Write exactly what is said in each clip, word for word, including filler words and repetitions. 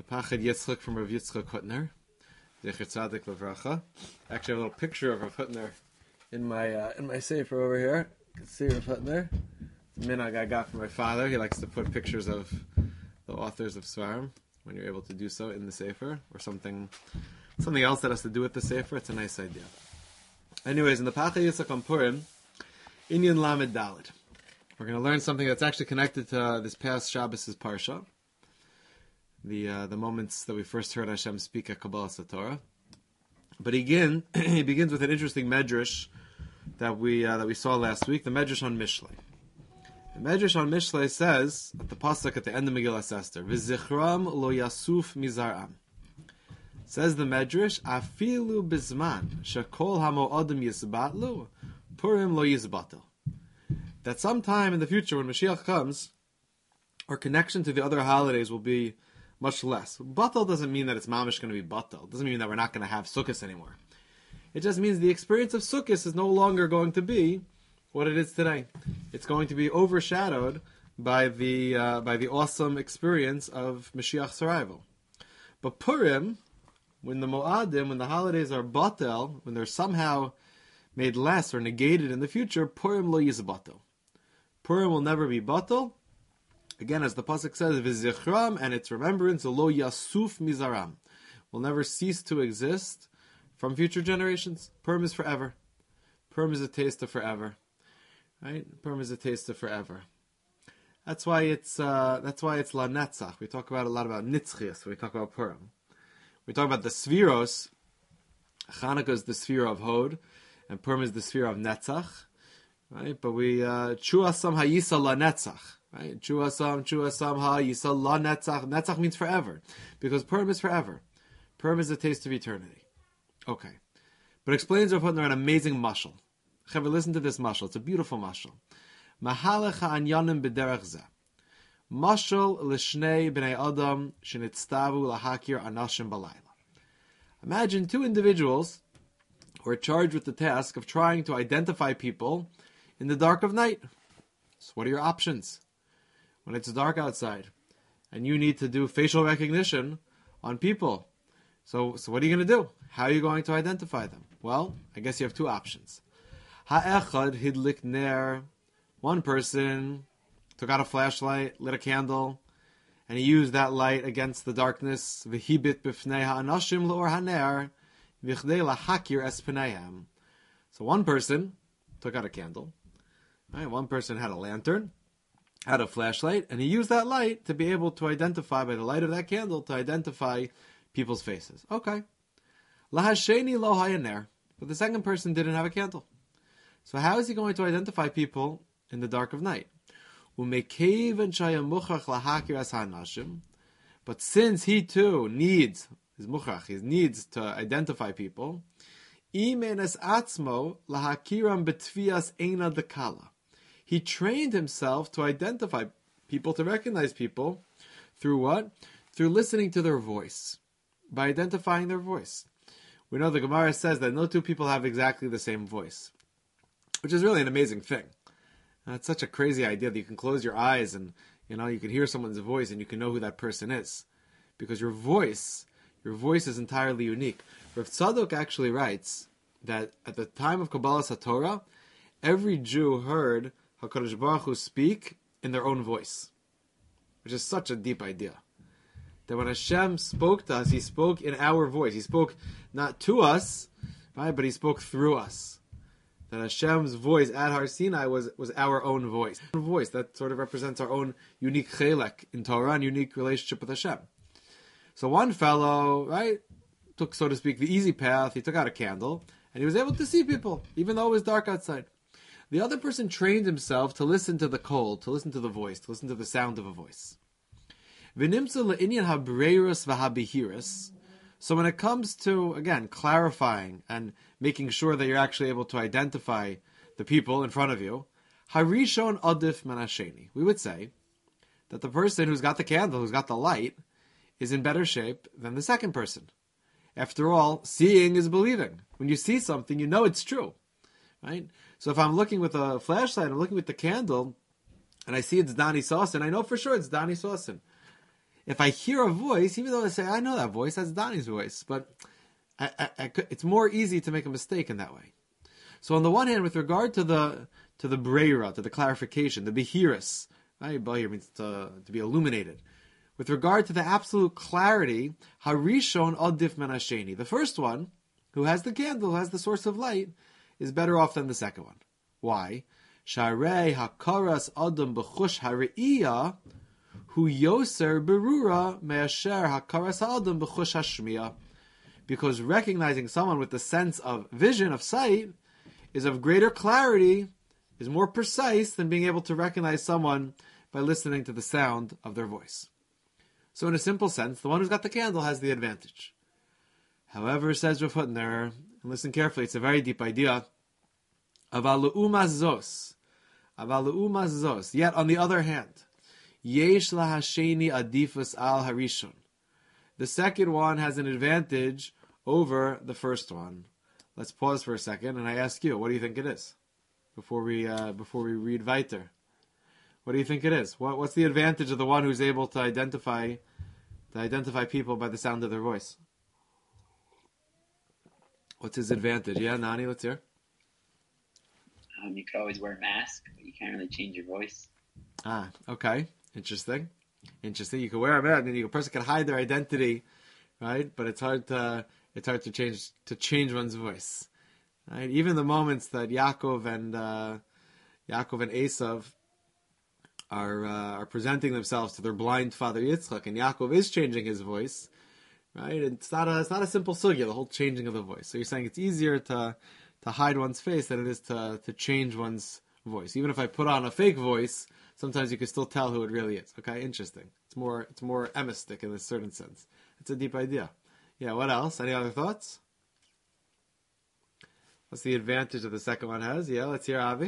Pachad Yitzchak from Rav Yitzchak Hutner, Zecher Tzadik Levracha. Actually, I have a little picture of Rav Hutner in my uh, in my sefer over here. You can see Rav Hutner. It's a minhag I got from my father. He likes to put pictures of the authors of Svarim when you're able to do so in the sefer, or something something else that has to do with the sefer. It's a nice idea. Anyways, in the Pachad Yitzchak on Purim, Inyan Lamed Dalet, we're going to learn something that's actually connected to uh, this past Shabbos' Parsha. The uh, the moments that we first heard Hashem speak at Kabbalah Satorah. But again, he begins with an interesting medrash that we uh, that we saw last week, the medrash on Mishlei. The medrash on Mishlei says, at the pasuk at the end of Megillas Esther, V'zichram lo yasuf mizaram. Says the medrash, Afilu bizman shekol hamo'adim yizbatlu, Purim lo yizbatel. That sometime in the future, when Mashiach comes, our connection to the other holidays will be much less. Batal doesn't mean that it's mamish going to be batal. It doesn't mean that we're not going to have Sukkot anymore. It just means the experience of Sukkot is no longer going to be what it is today. It's going to be overshadowed by the uh, by the awesome experience of Mashiach's arrival. But Purim, when the Mo'adim, when the holidays are batal, when they're somehow made less or negated in the future, Purim lo yizbatel. Purim will never be batal. Again, as the pasuk says, "V'zichram," and its remembrance, lo yasuf mizaram, will never cease to exist from future generations. Purim is forever. Purim is a taste of forever, right? Purim is a taste of forever. That's why it's uh, that's why it's la netzach. We talk about a lot about nitzchias when we talk about Purim. We talk about the Sfiros. Chanukah is the sphere of Hod, and Purim is the sphere of netzach, right? But we chuasam hayisa la netzach. Right? Chuasam, chuasam, ha, yisal, la, netzach. Netzach means forever. Because Purim is forever. Purim is a taste of eternity. Okay. But explains Rav Hutner an amazing mashal. Chaver, listen to this mashal. It's a beautiful mashal. Mahalech ha'anyanim b'derech zeh. Mashal l'shnei b'nei adam shenitztavu lahakir anashim balayla. Imagine two individuals who are charged with the task of trying to identify people in the dark of night. So what are your options? When it's dark outside, and you need to do facial recognition on people. So, so what are you going to do? How are you going to identify them? Well, I guess you have two options. Ha'echad hidlik ner. One person took out a flashlight, lit a candle, and he used that light against the darkness. V'hibit b'fnei ha'anashim l'or haner, v'chdei lahakir es pneihem. So one person took out a candle. Right? One person had a lantern, had a flashlight, and he used that light to be able to identify, by the light of that candle, to identify people's faces. Okay. Lahasheni lo hayaner. But the second person didn't have a candle. So how is he going to identify people in the dark of night? But since he too needs, his muchach, he needs to identify people, atzmo lahakiram betvias eina dekala. He trained himself to identify people, to recognize people, through what? Through listening to their voice, by identifying their voice. We know the Gemara says that no two people have exactly the same voice, which is really an amazing thing. And it's such a crazy idea that you can close your eyes and you know you can hear someone's voice and you can know who that person is, because your voice, your voice is entirely unique. Rav Tzadok actually writes that at the time of Kabbalah Satorah, every Jew heard HaKadosh Baruch Hu speak in their own voice, which is such a deep idea. That when Hashem spoke to us, He spoke in our voice. He spoke not to us, right, but He spoke through us. That Hashem's voice at Har Sinai was, was our own voice. Our voice that sort of represents our own unique chelek in Torah and unique relationship with Hashem. So one fellow, right, took, so to speak, the easy path. He took out a candle, and he was able to see people, even though it was dark outside. The other person trained himself to listen to the call, to listen to the voice, to listen to the sound of a voice. So when it comes to, again, clarifying and making sure that you're actually able to identify the people in front of you, harishon adif manasheni. We would say that the person who's got the candle, who's got the light, is in better shape than the second person. After all, seeing is believing. When you see something, you know it's true, right? So if I'm looking with a flashlight, I'm looking with the candle, and I see it's Dani Sawson, I know for sure it's Dani Sawson. if I hear a voice, even though I say, I know that voice, that's Donnie's voice, but I, I, I could, it's more easy to make a mistake in that way. So on the one hand, with regard to the to the breira, to the clarification, the behiris, right? Bahir means to, to be illuminated. With regard to the absolute clarity, harishon adif men hasheni. The first one, who has the candle, who has the source of light, is better off than the second one. Why? Sharei hakaras adam b'chush hareiyah hu yoser berura me'asher hakaras adam b'chush hashmiya. Because recognizing someone with the sense of vision, of sight, is of greater clarity, is more precise than being able to recognize someone by listening to the sound of their voice. So in a simple sense, the one who's got the candle has the advantage. However, says Rav Hutner, and listen carefully, it's a very deep idea, Aval le'umas zos, aval le'umas zos, yet on the other hand, yesh lahasheni adifus al harishon. The second one has an advantage over the first one. Let's pause for a second, and I ask you, what do you think it is? Before we uh, before we read weiter. What do you think it is? What, what's the advantage of the one who's able to identify to identify people by the sound of their voice? What's his advantage? Yeah, Nani, let's hear. Um, you could always wear a mask, but you can't really change your voice. Ah, okay. Interesting. Interesting. You can wear a mask, and you, a person can hide their identity, right? But it's hard to it's hard to change to change one's voice. Right? Even the moments that Yaakov and uh, Yaakov and Esav are uh, are presenting themselves to their blind father Yitzchak, and Yaakov is changing his voice, right? It's not a it's not a simple sugya, the whole changing of the voice. So you're saying it's easier to to hide one's face than it is to to change one's voice. Even if I put on a fake voice, sometimes you can still tell who it really is. Okay, interesting. It's more it's more emistic in a certain sense. It's a deep idea. Yeah. What else? Any other thoughts? What's the advantage that the second one has? Yeah. Let's hear Avi.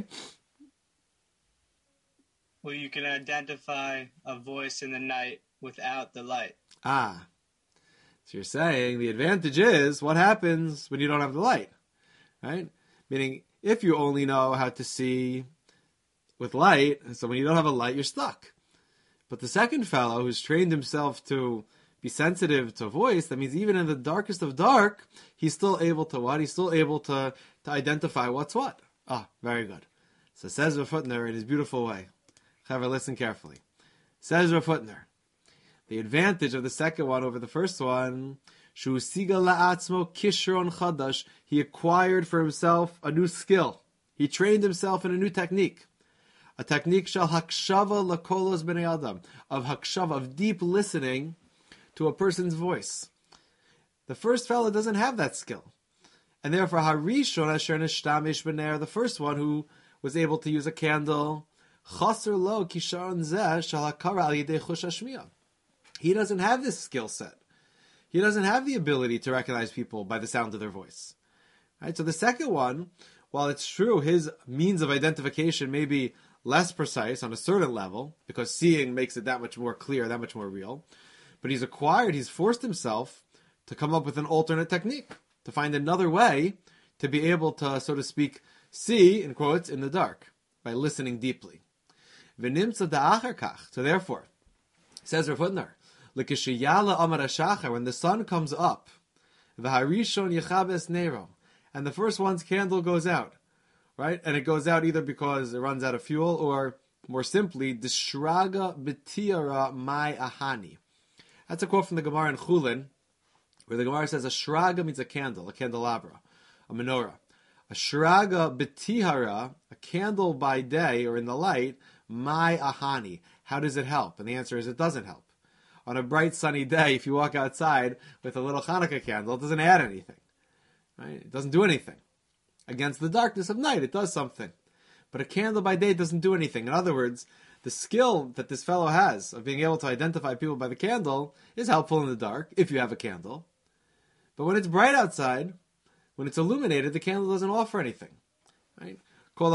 Well, you can identify a voice in the night without the light. Ah. So you're saying the advantage is what happens when you don't have the light, right? Meaning, if you only know how to see with light, so when you don't have a light, you're stuck. But the second fellow who's trained himself to be sensitive to voice, that means even in the darkest of dark, he's still able to what? He's still able to, to identify what's what. Ah, very good. So says Rav Hutner in his beautiful way. However, listen carefully. Says Rav Hutner, the advantage of the second one over the first one, Shu siga la'atzmo kishron chadash, he acquired for himself a new skill. He trained himself in a new technique. A technique shall hakshava lakolos b'nei adam, of hakshava, of deep listening to a person's voice. The first fellow doesn't have that skill. And therefore, harishon asher nishtamish b'ner, the first one who was able to use a candle, chaser lo kisharon zeh shal hakara al yidei chush hashmiya. He doesn't have this skill set. He doesn't have the ability to recognize people by the sound of their voice. Right? So the second one, while it's true his means of identification may be less precise on a certain level, because seeing makes it that much more clear, that much more real, but he's acquired, he's forced himself to come up with an alternate technique, to find another way to be able to, so to speak, see, in quotes, in the dark, by listening deeply. V'nimtza da'achar kach. So therefore, says Rav Hutner, l'kishiyala amar hashachar, when the sun comes up, v'harishon yechabes nero, and the first one's candle goes out, right? And it goes out either because it runs out of fuel, or more simply, d'shraga b'tiara mai ahani. That's a quote from the Gemara in Chulin, where the Gemara says a shraga means a candle, a candelabra, a menorah. A shraga b'tihara, a candle by day or in the light, mai ahani. How does it help? And the answer is it doesn't help. On a bright sunny day, if you walk outside with a little Hanukkah candle, it doesn't add anything. Right? It doesn't do anything. Against the darkness of night, it does something. But a candle by day doesn't do anything. In other words, the skill that this fellow has of being able to identify people by the candle is helpful in the dark, if you have a candle. But when it's bright outside, when it's illuminated, the candle doesn't offer anything. Right? All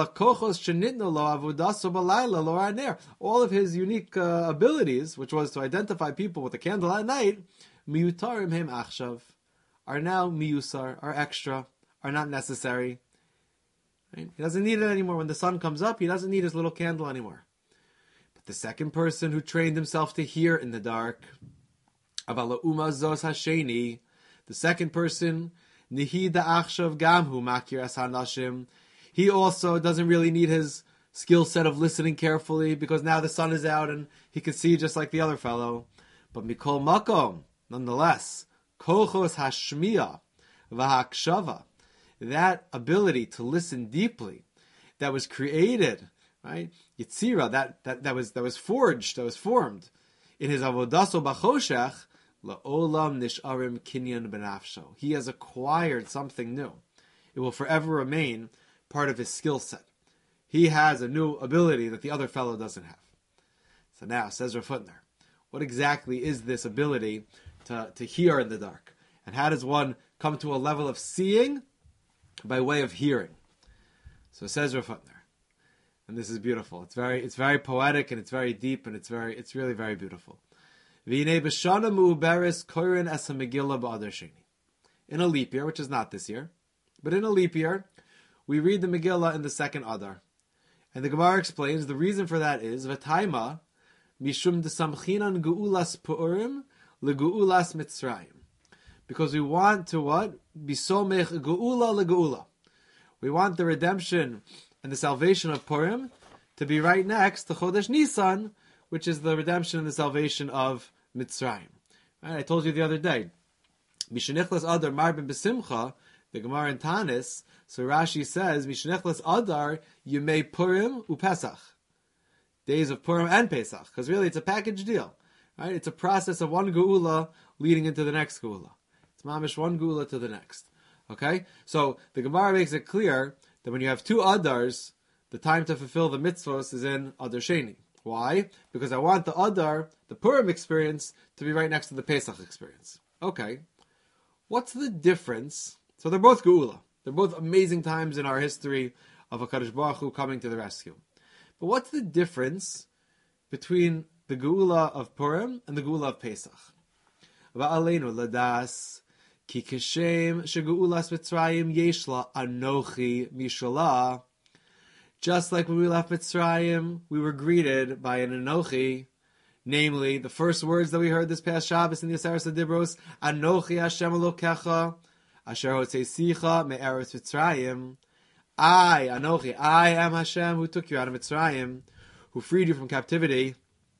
of his unique uh, abilities, which was to identify people with a candle at night, miyutarim hem achshav, are now miyusar, are extra, are not necessary. Right? He doesn't need it anymore. When the sun comes up, he doesn't need his little candle anymore. The second person who trained himself to hear in the dark, Aval ha'uma zos hasheni, the second person, Nihida achshav gamhu makir es hanashim, he also doesn't really need his skill set of listening carefully because now the sun is out and he can see just like the other fellow. But mikol makom, nonetheless, kochos hashmiya v'hakshava, that ability to listen deeply, that was created, right? Yitzira, that, that, that was that was forged, that was formed in his avodaso b'choshech, la'olam nisharim kinyan benafsho. He has acquired something new. It will forever remain part of his skill set. He has a new ability that the other fellow doesn't have. So now, says Rav Hutner, what exactly is this ability to, to hear in the dark? And how does one come to a level of seeing by way of hearing? So says Rav Hutner, and this is beautiful. It's very, it's very poetic and it's very deep and it's very, it's really very beautiful. In a leap year, which is not this year, but in a leap year, we read the Megillah in the second Adar. And the Gemara explains the reason for that is V'taima mishum desamchinan geulas pu'urim legeulas mitzrayim. Because we want to what? Bisomech geula legeula. We want the redemption and the salvation of Purim to be right next to Chodesh Nisan, which is the redemption and the salvation of Mitzrayim. Right? I told you the other day, Mishenichlas Adar Marbin Besimcha, the Gemara in Tanis, so Rashi says, Mishenichlas Adar Yemei Purim uPesach. Days of Purim and Pesach. Because really it's a package deal. Right? It's a process of one Geula leading into the next Geula. It's mamish one Geula to the next. Okay? So the Gemara makes it clear that when you have two Adars, the time to fulfill the mitzvos is in Adar Sheni. Why? Because I want the Adar, the Purim experience, to be right next to the Pesach experience. Okay. What's the difference? So they're both Geula. They're both amazing times in our history of HaKadosh Baruch Hu coming to the rescue. But what's the difference between the Geula of Purim and the Geula of Pesach? Va'aleinu ladas ki kishem shegeulas Mitzrayim yeshla anochi mishala. Just like when we left Mitzrayim, we were greeted by an Anochi, namely the first words that we heard this past Shabbos in the Aseret Dibros, Anochi Hashem Elokecha, Asher Hotzeisicha me'eretz Mitzrayim. I, Anochi, I am Hashem who took you out of Mitzrayim, who freed you from captivity.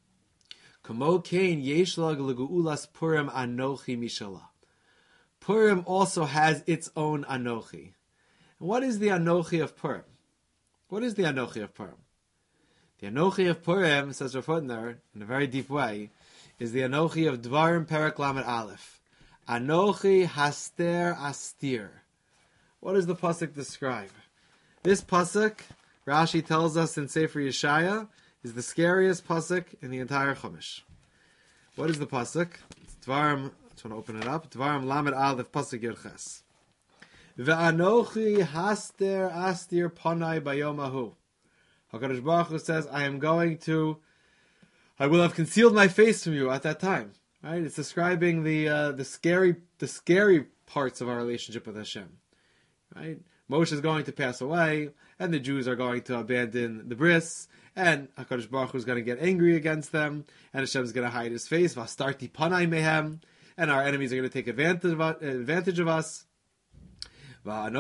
Kamo Kain Yeshlag Legeulas Purim Anochi Mishala. Purim also has its own Anochi. And what is the Anochi of Purim? What is the Anochi of Purim? The Anochi of Purim, says Rav Hutner, in a very deep way, is the Anochi of Dvarim Perek Lamed Aleph. Anochi Haster Astir. What does the pasuk describe? This pasuk, Rashi tells us in Sefer Yeshaya, is the scariest pasuk in the entire Chumash. What is the pasuk? It's Dvarim. I just want to open it up. Dvarim Lamed Aleph pasuk Yerches. Ve'anochi haster astir panai bayomahu. HaKadosh Baruch Hu says, I am going to, I will have concealed my face from you at that time. Right? It's describing the uh, the scary the scary parts of our relationship with Hashem. Right? Moshe is going to pass away, and the Jews are going to abandon the bris, and HaKadosh Baruch Hu is going to get angry against them, and Hashem is going to hide His face. Vastarti panai mehem, and our enemies are going to take advantage of, advantage of us. But I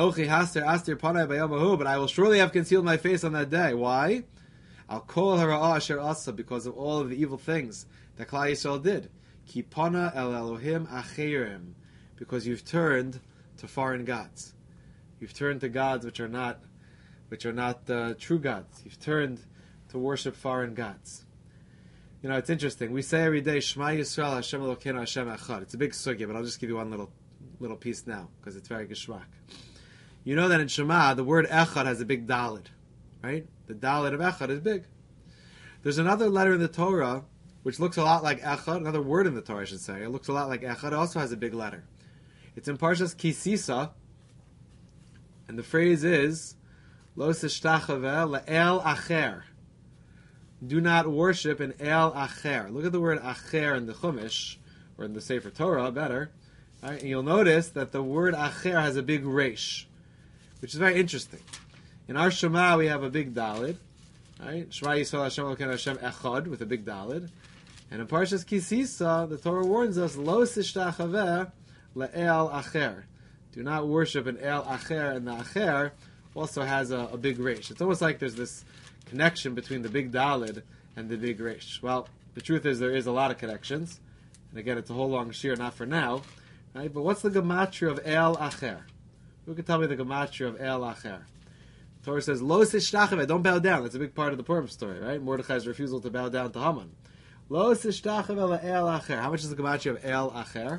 will surely have concealed my face on that day. Why? I'll call her asher asa, because of all of the evil things that Klal Yisrael did. Kipana el Elohim acherim, because you've turned to foreign gods. You've turned to gods which are not, which are not uh, true gods. You've turned to worship foreign gods. You know, it's interesting. We say every day, Shema Yisrael Hashem Elokeinu Hashem Echad. It's a big sugya, but I'll just give you one little. little piece now, because it's very geschmack. You know that in Shema, the word Echad has a big Daled, right? The Daled of Echad is big. There's another letter in the Torah, which looks a lot like Echad, another word in the Torah, I should say. It looks a lot like Echad. It also has a big letter. It's in Parshas Kisisa, and the phrase is, Lo sishtachaveh le'el acher. Do not worship an El Acher. Look at the word Acher in the Chumash, or in the Sefer Torah, better. Right, and you'll notice that the word acher has a big resh, which is very interesting. In our Shema we have a big dalid, Right? Shema Yisrael Hashem Elokeinu Hashem Echad with a big Dalid. And in Parshas Kisisa, the Torah warns us, Lo sishtachaveh le'el acher. Do not worship an el acher, and the acher also has a, a big resh. It's almost like there's this connection between the big Dalid and the big resh. Well, the truth is there is a lot of connections. And again, it's a whole long shir, not for now. Right? But what's the gematria of el acher? Who can tell me the gematria of el acher? The Torah says, Lo sishtachaveh, don't bow down. That's a big part of the Purim story, right? Mordechai's refusal to bow down to Haman. Lo sishtachaveh le'el acher. How much is the gematria of el acher?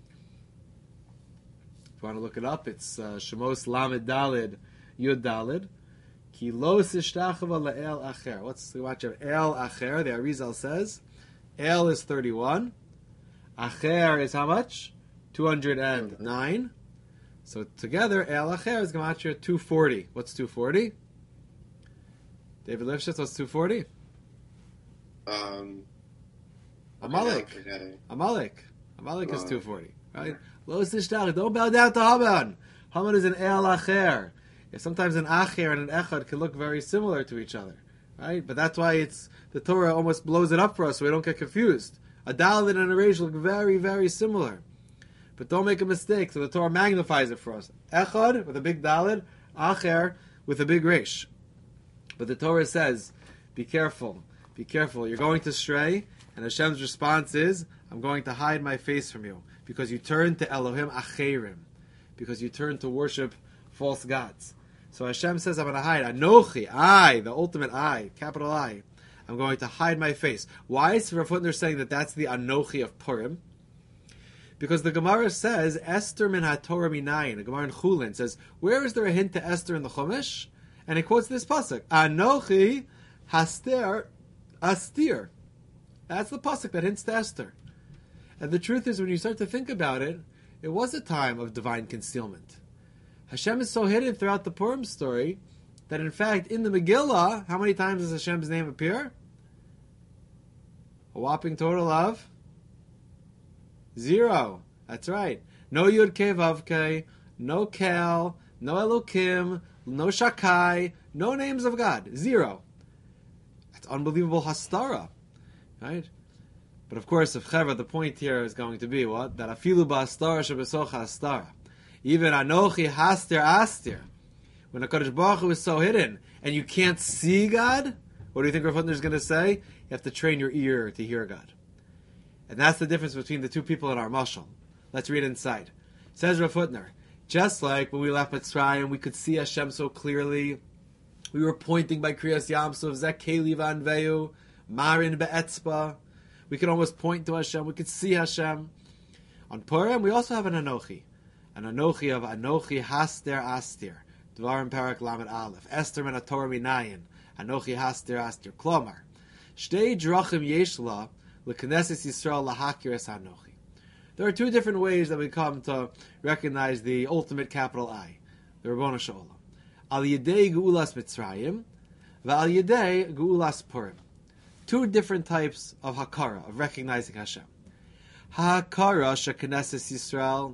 If you want to look it up, it's uh, Shemos Lamed Dalid Yud Dalid. Ki lo sishtachaveh le'el acher. What's the gematria of el acher? The Arizal says, el is thirty-one. Acher is how much? two hundred nine. So together, el acher is gematria two forty. What's two forty? David Lifshitz, what's two forty? Um, Amalek. okay, Amalek. Amalek is Oh. two forty. Right? Lo sishtach. Don't bow down to Haman. Haman is an el acher. Yeah, sometimes an acher and an echad can look very similar to each other. Right? But that's why it's the Torah almost blows it up for us so we don't get confused. A Dalet and a Reish look very, very similar. But don't make a mistake. So the Torah magnifies it for us. Echad with a big Dalet, acher with a big Reish. But the Torah says, be careful. Be careful. You're going to stray. And Hashem's response is, I'm going to hide my face from you. Because you turn to Elohim Acherim. Because you turn to worship false gods. So Hashem says, I'm going to hide. Anochi, I, the ultimate I, capital I. I'm going to hide my face. Why is Rav Hutner saying that that's the Anochi of Purim? Because the Gemara says, Esther min ha-Torah minayin. The Gemara in Chulin says, where is there a hint to Esther in the Chumash? And it quotes this pasuk, Anochi haster astir. That's the pasuk that hints to Esther. And the truth is, when you start to think about it, it was a time of divine concealment. Hashem is so hidden throughout the Purim story that, in fact, in the Megillah, how many times does Hashem's name appear? A whopping total of zero. That's right. No Yud Kei Vav Kei, no Kel, no Elokim, no Shakai, no names of God. Zero. That's unbelievable hastara. Right? But of course, if Chevra, the point here is going to be what? That afilu ba'astara shebesocha hastara. Even Anochi haster astir. When HaKadosh Baruch Hu is so hidden, and you can't see God, what do you think Rav Hutner is going to say? You have to train your ear to hear God. And that's the difference between the two people in our mashal. Let's read inside. Says Rav Hutner, just like when we left Mitzrayim, we could see Hashem so clearly. We were pointing by Kriyas Yamsuf, Zek Keli Vanveu, Marin Be'etzba. We could almost point to Hashem. We could see Hashem. On Purim, we also have an Anochi. An Anochi of Anochi Haster Astir. Dvarim Parak Lamed Aleph. Esther men HaTorah minayin. Anochi Haster Astir. Klomar. Shtei drachim yeshla l'knesses Yisrael lahakir es Anochi. There are two different ways that we come to recognize the ultimate capital I, the Rabbanu Shalom. Al Yedei Geulas Mitzrayim, v'al Yedei Geulas Purim. Two different types of hakara, of recognizing Hashem. Hakara sheknesses Yisrael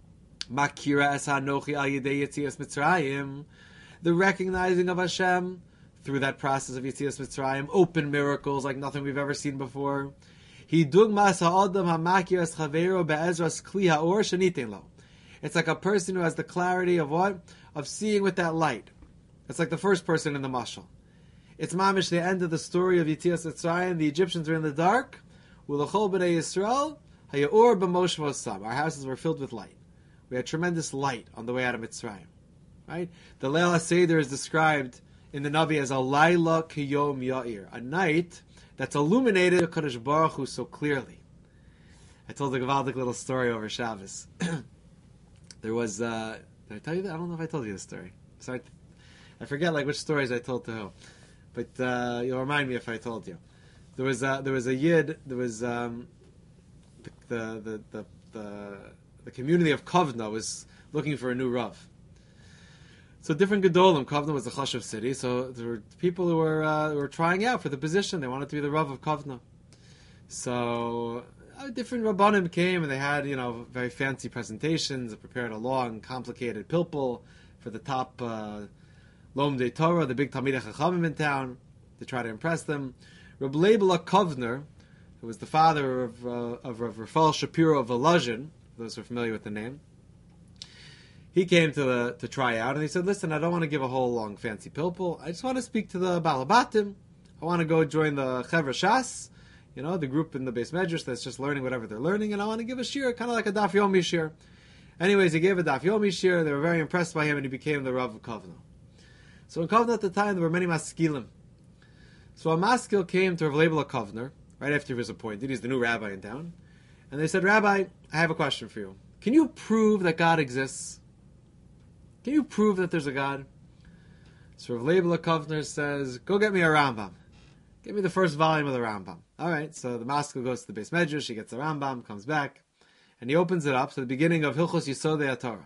makira es hanochi al yedei yetzias Mitzrayim. The recognizing of Hashem through that process of yetzias Mitzrayim, open miracles like nothing we've ever seen before. Hidug mas ha'adam hamakir es chaveiro be'ezras kli ha'or shenitin lo. It's like a person who has the clarity of what? Of seeing with that light. It's like the first person in the mashal. It's mamish the end of the story of Yetzias Mitzrayim. The Egyptians were in the dark. Ulachol b'nei Yisrael hayaor b'mosh v'osam. Our houses were filled with light. We had tremendous light on the way out of Mitzrayim. Right? The Leil HaSeder is described in the Navi as a Laila Kiyom Ya'ir, a night that's illuminated by Kadosh Baruch Hu so clearly. I told a Gavaldic little story over Shabbos. There was, uh, did I tell you that? I don't know if I told you this story. Sorry, I forget like which stories I told to who. But uh, you'll remind me if I told you. There was a, there was a yid. There was um, the, the the the the community of Kovna was looking for a new rav. So different gedolim. Kovna was the chashuv city. So there were people who were uh, who were trying out for the position. They wanted to be the rav of Kovna. So uh, different rabbanim came and they had you know very fancy presentations. They prepared a long, complicated pilpul for the top. Uh, Lom de Torah, the big Talmidei Chachamim in town. to try to impress them. Reb Leibel Kovner, who was the father of, uh, of Rav Rafael Shapiro of Volozhin, those who are familiar with the name, he came to the to try out, and he said, listen, I don't want to give a whole long fancy pilpul. I just want to speak to the Balabatim. I want to go join the Chevra Shas, you know, the group in the Beis Medrash that's just learning whatever they're learning, and I want to give a shir, kind of like a Daf Yomi shir. Anyways, he gave a Daf Yomi shir. They were very impressed by him, and he became the Rav of Kovna. So in Kovna at the time, there were many maskilim. So a maskil came to Rav Leibel Kovner right after he was appointed. He's the new rabbi in town. And they said, Rabbi, I have a question for you. Can you prove that God exists? Can you prove that there's a God? So Rav Leibel Kovner says, go get me a Rambam. Give me the first volume of the Rambam. All right, so the maskil goes to the Beis Medrash, he gets the Rambam, comes back, and he opens it up to the beginning of Hilchos Yisodei HaTorah.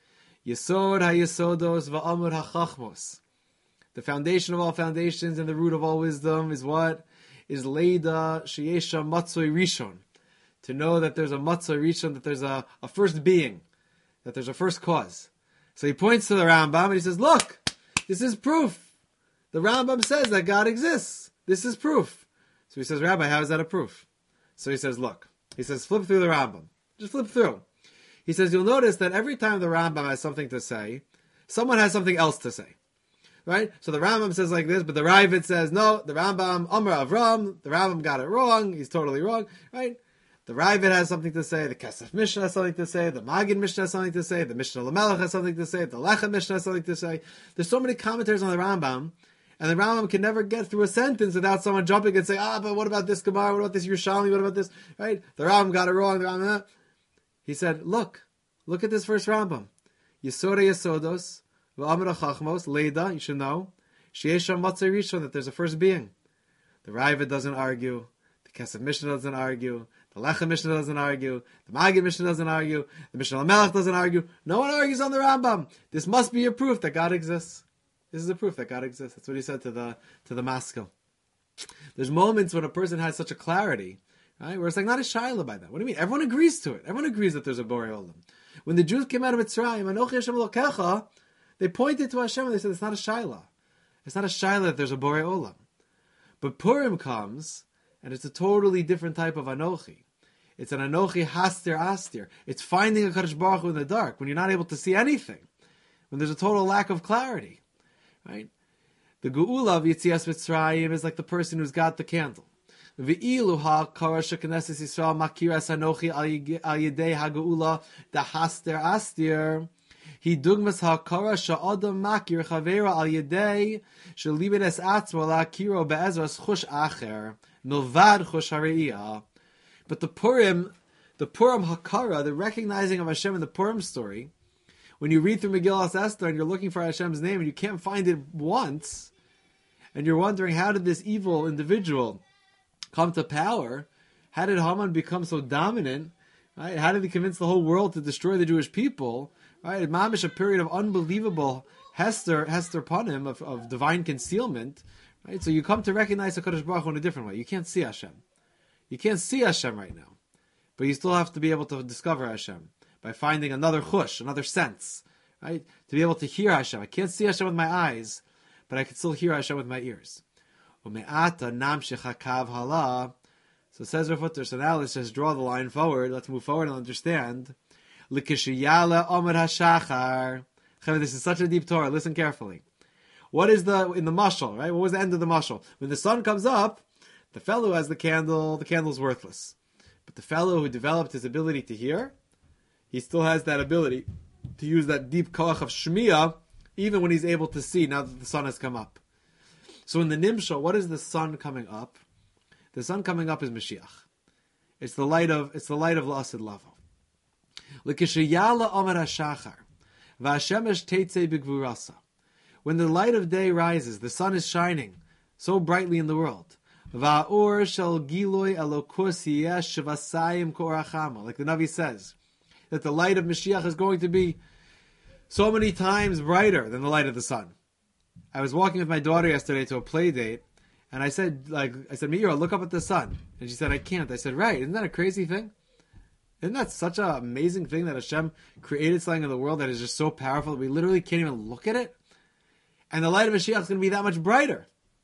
Yisod HaYisodos Va'amud HaChachmos. The foundation of all foundations and the root of all wisdom is what? Is Leida Sheyesha Matzoi Rishon. To know that there's a Matzoi Rishon, that there's a, a first being, that there's a first cause. So he points to the Rambam and he says, look, this is proof. The Rambam says that God exists. This is proof. So he says, Rabbi, how is that a proof? So he says, look. He says, flip through the Rambam. Just flip through. He says, you'll notice that every time the Rambam has something to say, someone has something else to say. Right? So the Rambam says like this, but the Ravid says, no, the Rambam, Amar Avram, the Rambam got it wrong. He's totally wrong. Right? The Ravid has something to say, the Kesef Mishnah has something to say, the Magid Mishnah has something to say, the Mishnah Lamelech has something to say, the Lechem Mishnah has something to say. There's so many commentaries on the Rambam, and the Rambam can never get through a sentence without someone jumping and saying, ah, but what about this Gemara, what about this Yerushalmi, what about this, right? The Rambam got it wrong, the Rambam, he said, look, look at this first Rambam. Yisodei Yasodos, V'amud HaChachmos, Leida, you should know, Sheyesh Matzei Rishon, that there's a first being. The Ravid doesn't argue, the Kesef Mishnah doesn't argue, the Lechem Mishnah doesn't argue. The Magid Mishnah doesn't argue. The Mishnah Lamelech doesn't argue. No one argues on the Rambam. This must be a proof that God exists. This is a proof that God exists. That's what he said to the to the maskil. There's moments when a person has such a clarity, right, where it's like not a shaila by that. What do you mean? Everyone agrees to it. Everyone agrees that there's a Borei Olam. When the Jews came out of Mitzrayim, Anochi Hashem Elokecha, they pointed to Hashem and they said it's not a shaila. It's not a shaila that there's a Borei Olam. But Purim comes, and it's a totally different type of Anochi. It's an Anochi Haster Astir. It's finding a Kadosh Baruch Hu in the dark, when you're not able to see anything, when there's a total lack of clarity. Right? The Geula of Yitzias Mitzrayim is like the person who's got the candle. V'ilu ha'kara shekeneses Yisrael makiras Anochi al yedei ha'geula da Haster Astir. He dugmas ha'kara she'adam makir chavera al yedei she'libed es atzmo la'akiro be'ezras chush acher milvad chush ha're'iyah. But the Purim, the Purim Hakara, the recognizing of Hashem in the Purim story, when you read through Megillas Esther and you're looking for Hashem's name and you can't find it once, and you're wondering how did this evil individual come to power? How did Haman become so dominant? Right? How did he convince the whole world to destroy the Jewish people? Right? Mamish, a period of unbelievable Hester, Hester Panim, of, of divine concealment. Right? So you come to recognize HaKadosh Baruch Hu in a different way. You can't see Hashem. You can't see Hashem right now, but you still have to be able to discover Hashem by finding another chush, another sense, right? To be able to hear Hashem. I can't see Hashem with my eyes, but I can still hear Hashem with my ears. So it says Rav Futter, so now let's just draw the line forward. Let's move forward and understand. This is such a deep Torah. Listen carefully. What is the, in the mashal, right? What was the end of the mashal? When the sun comes up, the fellow who has the candle, the candle's worthless. But the fellow who developed his ability to hear, he still has that ability to use that deep koach of shmiyah, even when he's able to see now that the sun has come up. So in the Nimshal, what is the sun coming up? The sun coming up is Mashiach. It's the light of it's the light of La'asid Lavo. L'kishayala Omer HaShachar, V'Hashemesh Teitzei B'Gvurasa. When the light of day rises, the sun is shining so brightly in the world. Va'or shel giloy elokus yesh shvasayim korachama. Like the Navi says, that the light of Mashiach is going to be so many times brighter than the light of the sun. I was walking with my daughter yesterday to a play date, and I said, like, I said, Meira, look up at the sun. And she said, I can't. I said, right, isn't that a crazy thing? Isn't that such an amazing thing that Hashem created something in the world that is just so powerful that we literally can't even look at it? And the light of Mashiach is going to be that much brighter.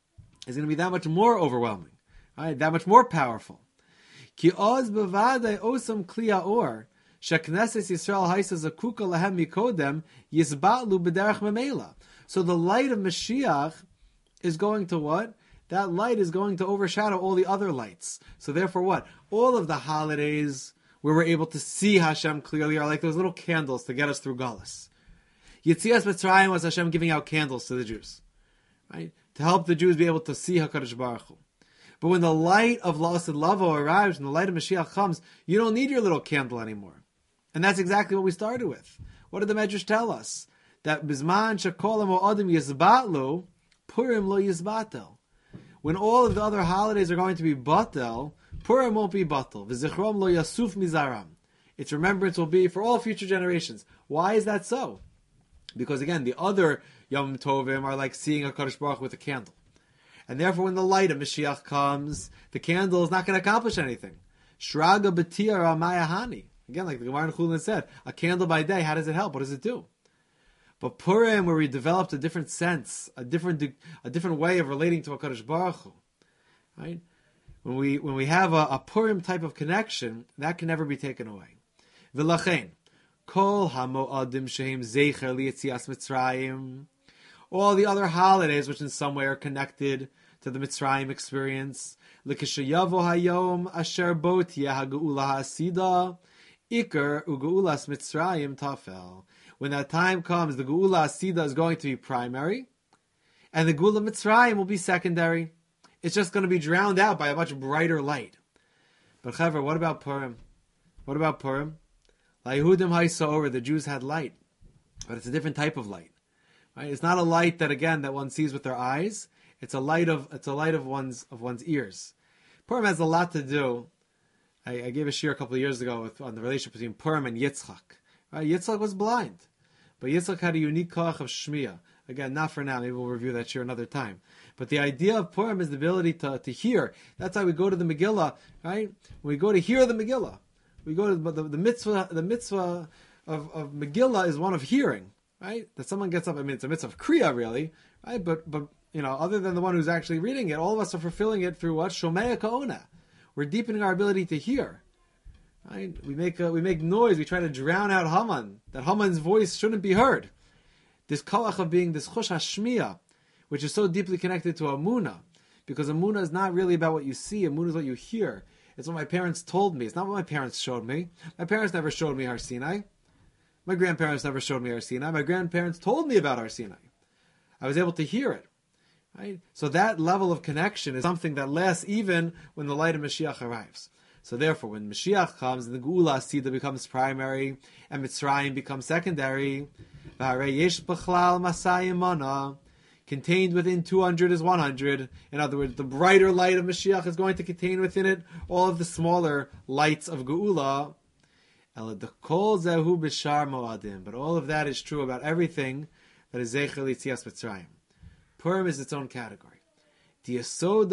is going to be that much more overwhelming, right? That much more powerful. Ki oz bevadei osam kli ha'or shekneses Yisrael haisa zakuka lahem mikodem yizbatlu b'derech memela. So the light of Mashiach is going to what? That light is going to overshadow all the other lights. So therefore what? All of the holidays where we're able to see Hashem clearly are like those little candles to get us through Galus. Yitzias Mitzrayim was Hashem giving out candles to the Jews, right? To help the Jews be able to see HaKadosh Baruch Hu. But when the light of La'asad Lavo arrives and the light of Mashiach comes, you don't need your little candle anymore. And that's exactly what we started with. What did the Medrash tell us? That Bizman Shekolam O'adim Yizbatlu, Purim Lo Yizbatel. When all of the other holidays are going to be Batel, Purim won't be Batel. V'zichrom Lo Yasuf Mizaram. Its remembrance will be for all future generations. Why is that so? Because again, the other Yom Tovim are like seeing HaKadosh Baruch Hu with a candle. And therefore when the light of Mashiach comes, the candle is not going to accomplish anything. Shraga B'tiyar Amayahani. Again, like the Gemara in Chulin said, a candle by day, how does it help? What does it do? But Purim, where we developed a different sense, a different a different way of relating to HaKadosh Baruch Hu, right? When we when we have a, a Purim type of connection, that can never be taken away. V'lachein, kol hamoadim shehem zeicher liyetzias Mitzrayim. All the other holidays, which in some way are connected to the Mitzrayim experience, l'kishayavo hayom asher bo tiyeh ha'geula ha'asida, iker u'geulas Mitzrayim tafel. When that time comes, the Geula Asida is going to be primary, and the Geula Mitzrayim will be secondary. It's just going to be drowned out by a much brighter light. But Chaver, what about Purim? What about Purim? Layehudim Haisaor, the Jews had light, but it's a different type of light. Right? It's not a light that again that one sees with their eyes. It's a light of it's a light of one's of one's ears. Purim has a lot to do. I, I gave a shir a couple of years ago with, on the relationship between Purim and Yitzchak. Right? Yitzchak was blind. But Yitzchak had a unique koach of Shmiya. Again, not for now. Maybe we'll review that shir another time. But the idea of Purim is the ability to, to hear. That's why we go to the Megillah, right? When we go to hear the Megillah, we go to the, the, the mitzvah. The mitzvah of, of Megillah is one of hearing, right? That someone gets up. I mean, it's a mitzvah of kriya, really, right? But but you know, other than the one who's actually reading it, all of us are fulfilling it through what? Shomea Ka'ona. We're deepening our ability to hear. Right? We make a, we make noise. We try to drown out Haman. That Haman's voice shouldn't be heard. This koach of being this chush hashmiya, which is so deeply connected to Amunah, because Amunah is not really about what you see. Amunah is what you hear. It's what my parents told me. It's not what my parents showed me. My parents never showed me Har Sinai. My grandparents never showed me Har Sinai. My grandparents told me about Har Sinai. I was able to hear it. Right? So that level of connection is something that lasts even when the light of Mashiach arrives. So therefore, when Mashiach comes, the Geula Asida becomes primary, and Mitzrayim becomes secondary. Contained within two hundred is one hundred. In other words, the brighter light of Mashiach is going to contain within it all of the smaller lights of Geula. But all of that is true about everything that is Zeicher L'Yetzias Mitzrayim. Purim is its own category. Those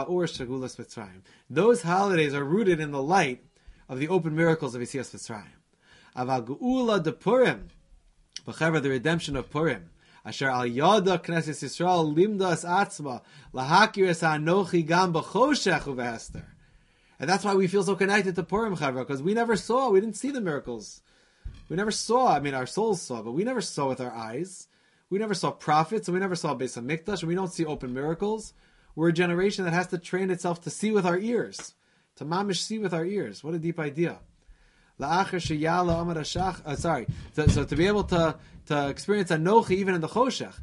holidays are rooted in the light of the open miracles of Yetzias Mitzrayim. Aval Geula de Purim, the redemption of Purim. Asher al yada Knesset Yisrael limdas atzma lahakir es hanochi gam b'choshech uvehester. And that's why we feel so connected to Purim, Chavra, because we never saw, we didn't see the miracles. We never saw, I mean, our souls saw, but we never saw with our eyes. We never saw prophets, and we never saw Beis HaMikdash, and we don't see open miracles. We're a generation that has to train itself to see with our ears. To mamish see with our ears. What a deep idea. Uh, sorry. So, so to be able to, to experience Anochi even in the Choshech.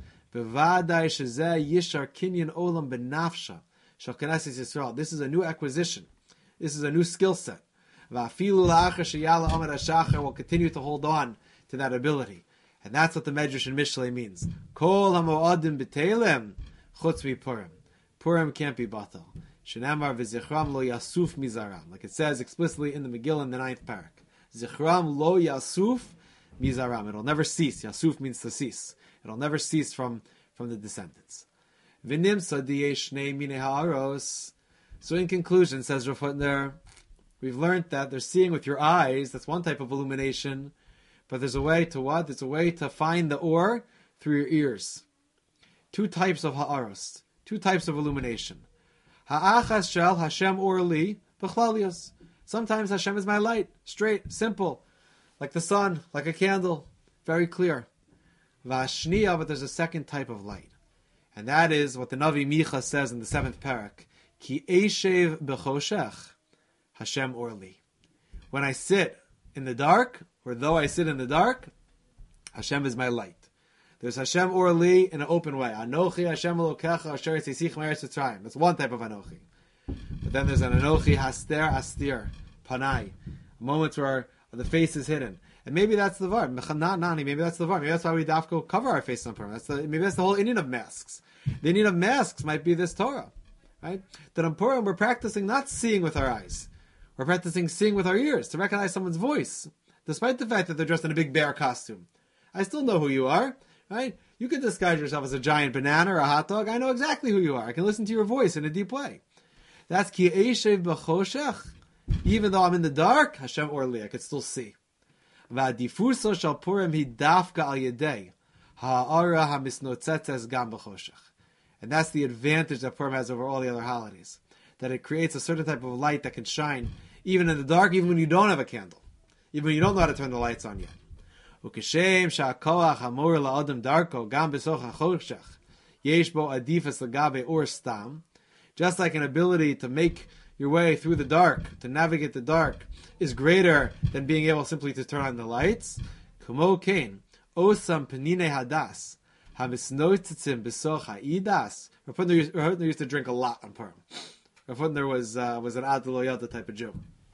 This is a new acquisition. This is a new skill set. We'll continue to hold on to that ability. And that's what the Medrash in Mishlei means. Kol hamoadim b'teilem chutz miPurim. Purim can't be batal. Shenamar v'zichram lo yasuf mizaram. Like it says explicitly in the Megillah in the ninth parak. Zichram lo yasuf mizaram. It'll never cease. Yasuf means to cease. It'll never cease from, from the descendants. V'nimsa diyesh shnei minei ha'aros. So in conclusion, says Rav Hutner, we've learned that they're seeing with your eyes. That's one type of illumination. But there's a way to what? There's a way to find the or through your ears. Two types of ha'aros. two types of illumination. Ha'achas shel Hashem or li b'chlalius. Sometimes Hashem is my light, straight, simple, like the sun, like a candle, very clear. V'ashniya, but there's a second type of light. And that is what the Navi Micha says in the seventh parak. Ki eshev b'choshech, Hashem or li. When I sit in the dark, or though I sit in the dark, Hashem is my light. There's Hashem or li in an open way. Anochi Hashem Elokecha asher yitzisich me'eretz Mitzrayim. That's one type of Anochi. But then there's an Anochi haster astir, panai. Moments where the face is hidden. And maybe that's the var. Maybe that's the var. Maybe that's why we dafko cover our face on Purim. That's the, maybe that's the whole Indian of masks. The Indian of masks might be this Torah. Right? That on Purim we're practicing not seeing with our eyes. We're practicing seeing with our ears to recognize someone's voice. Despite the fact that they're dressed in a big bear costume. I still know who you are. Right? You could disguise yourself as a giant banana or a hot dog. I know exactly who you are. I can listen to your voice in a deep way. That's ki eshev b'choshech. Even though I'm in the dark, Hashem or li, I could still see. V'adifuso shel Purim hi dafka al yedei ha'ara hamisnotzetzes gam b'choshech. And that's the advantage that Purim has over all the other holidays. That it creates a certain type of light that can shine even in the dark, even when you don't have a candle. Even when you don't know how to turn the lights on yet. Ukeshem sha'koach hamor la'adam darko gam b'soch ha'choshech yesh bo adifas l'gabe or stam. Just like an ability to make your way through the dark, to navigate the dark, is greater than being able simply to turn on the lights. Kumo kain osam penine hadas hamisnotitzim b'soch ha'idas. Rav Hutner used to drink a lot on Purim. Rav Hutner was uh, was an Adlo Yalda type of Jew.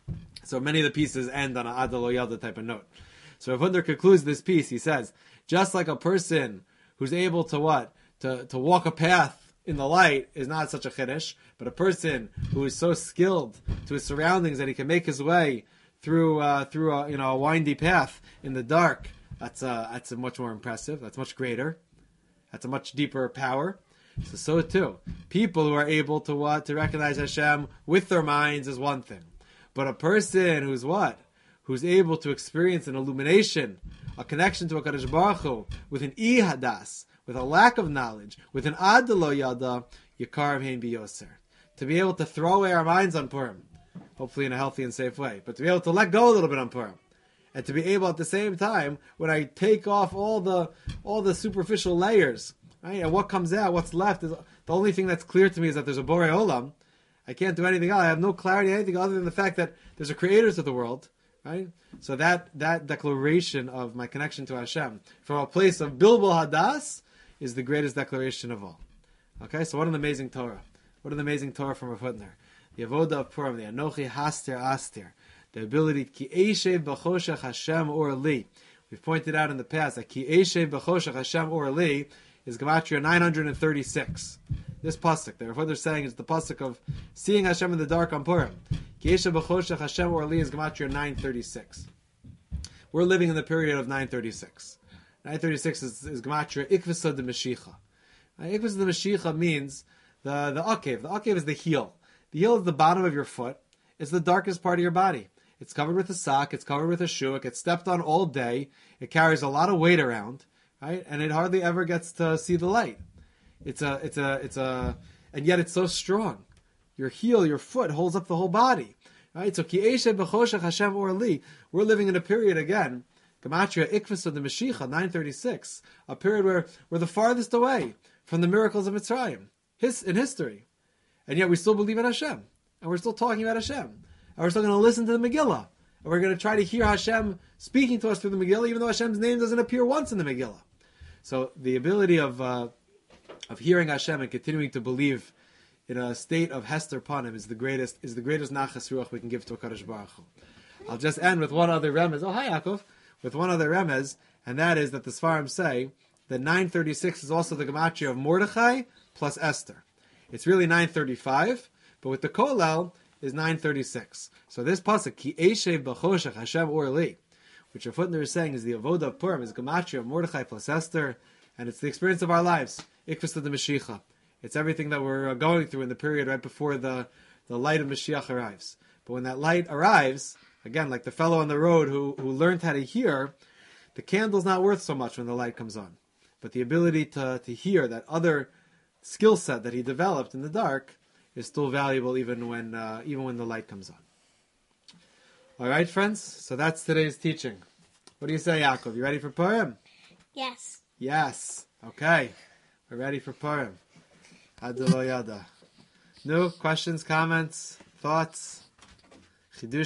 So many of the pieces end on an Adlo Yalda type of note. So Rav Hutner concludes this piece. He says, just like a person who's able to what? To, to walk a path in the light is not such a chiddush, but a person who is so skilled to his surroundings that he can make his way through uh, through a, you know, a windy path in the dark, that's uh, that's a much more impressive. That's much greater. That's a much deeper power. So, so too, people who are able to what? To recognize Hashem with their minds is one thing. But a person who's what? Who's able to experience an illumination, a connection to a Kadosh Baruch Hu, with an ihadas, with a lack of knowledge, with an ad lo yada, yikarav hein biyoser. To be able to throw away our minds on Purim, hopefully in a healthy and safe way, but to be able to let go a little bit on Purim, and to be able at the same time, when I take off all the all the superficial layers, right, and what comes out, what's left, is the only thing that's clear to me is that there's a Borei Olam. I can't do anything else. I have no clarity on anything other than the fact that there's a creator to the world. Right? So that, that declaration of my connection to Hashem from a place of Bilbul Hadas is the greatest declaration of all. Okay, so what an amazing Torah. What an amazing Torah from Rav Hutner. The Avoda of Purim, the Anochi Haster Aster, the ability Ki Eshev B'choshech Hashem or Li. We've pointed out in the past that Ki Eshev B'choshech Hashem or Li is Gematria nine hundred thirty-six. This pasuk, the Rav Hutner is saying, is the pasuk of seeing Hashem in the dark on Purim. Ki Eshev B'choshech Hashem or Li is Gematria nine thirty-six. We're living in the period of nine thirty-six. nine thirty-six is, is Gematria Ikvisa de Meshicha. Ikvisa de Meshicha means the, the Akev. The Akev is the heel. The heel is the bottom of your foot. It's the darkest part of your body. It's covered with a sock. It's covered with a shoe. It gets stepped on all day. It carries a lot of weight around, right? And it hardly ever gets to see the light. It's a, it's a, it's a, and yet it's so strong. Your heel, your foot holds up the whole body, right? So Ki Eshev B'choshech Hashem or Li. We're living in a period again, Gematria Ikvisa de Meshicha nine thirty-six, a period where we're the farthest away from the miracles of Mitzrayim, his in history, and yet we still believe in Hashem, and we're still talking about Hashem, and we're still going to listen to the Megillah, and we're going to try to hear Hashem speaking to us through the Megillah, even though Hashem's name doesn't appear once in the Megillah. So the ability of uh, of hearing Hashem and continuing to believe in a state of Hester Panim is the greatest is the greatest nachas ruach we can give to a Kadosh Baruch Hu. I'll just end with one other remez. Oh, hi Yaakov. With one other remez, and that is that the Sfarim say that nine thirty-six is also the gematria of Mordechai plus Esther. It's really nine thirty-five, but with the Kolel is nine thirty-six. So this pasuk, Ki Eshev B'choshech Hashem or Li, which Rav Hutner is saying is the Avoda of Purim, is gematria of Mordechai plus Esther, and it's the experience of our lives. Ikvus de Mashiach. It's everything that we're going through in the period right before the, the light of Mashiach arrives. But when that light arrives, again, like the fellow on the road who, who learned how to hear, the candle's not worth so much when the light comes on. But the ability to, to hear that other skill set that he developed in the dark is still valuable even when uh, even when the light comes on. All right, friends. So that's today's teaching. What do you say, Yaakov? You ready for Purim? Yes. Yes. Okay. We're ready for Purim. Adelo Yada. No questions, comments, thoughts? Chidush.